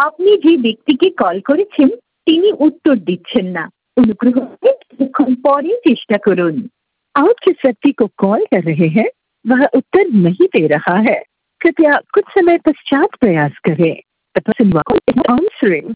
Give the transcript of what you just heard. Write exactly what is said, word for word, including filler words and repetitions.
আপনি যে ব্যক্তিকে কল করেছেন তিনি উত্তর दिच्छेन ना। अनुग्रह করে কিছুক্ষণ পরে চেষ্টা করুন। आप जिस व्यक्ति को कॉल कर रहे हैं वह उत्तर नहीं दे रहा है। कृपया कुछ समय पश्चात प्रयास करें। The person you are calling is not answering.